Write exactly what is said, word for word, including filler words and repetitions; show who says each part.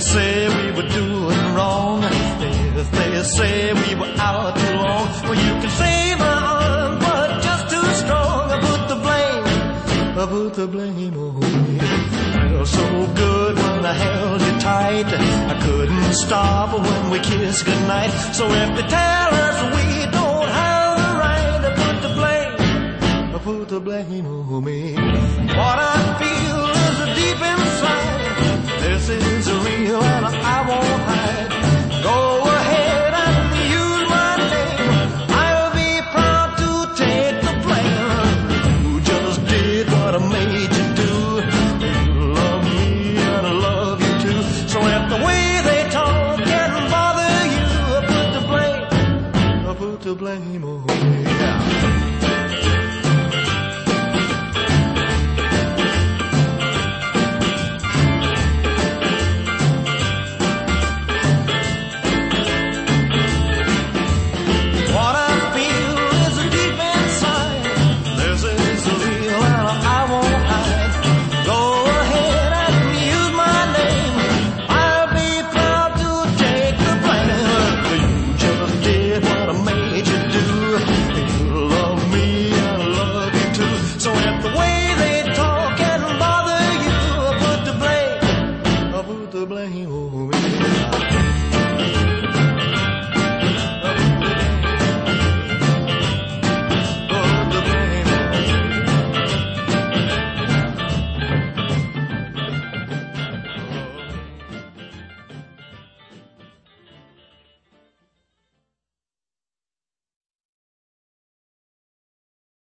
Speaker 1: say we were doing wrong, if they say we were out too long, well, you can say my arm, but just too strong. I put the blame, I put the blame on me. Felt so good when I held you tight. I couldn't stop when we kissed goodnight. So if they tell us we